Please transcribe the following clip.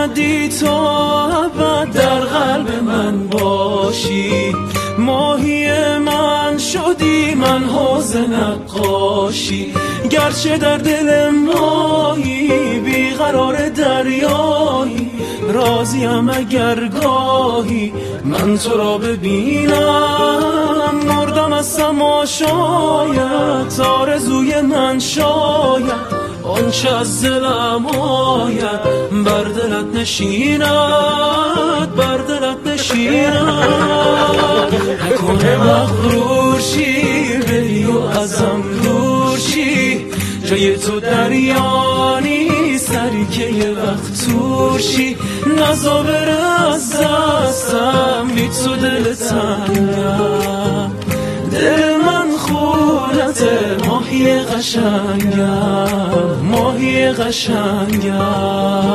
اومدی تا ابد در قلب من باشی، ماهی من شدی من حوض نقاشی. گرچه در دل ماهی بیقرار دریایی، راضیم اگر گاهی من تو را ببینم. مردم از تماشایت، آرزوی من شاید آنچه از دلم آید بر دلت نشیند، بر دلت نشیند. نکنه مغرور شی بری و ازم دور شی، جای تو دریا نیست سری که یه وقت تور شی. نزا بره از دستم بی تو دل تنگم، دل من خونته ماهی قشنگم، ماهی قشنگم.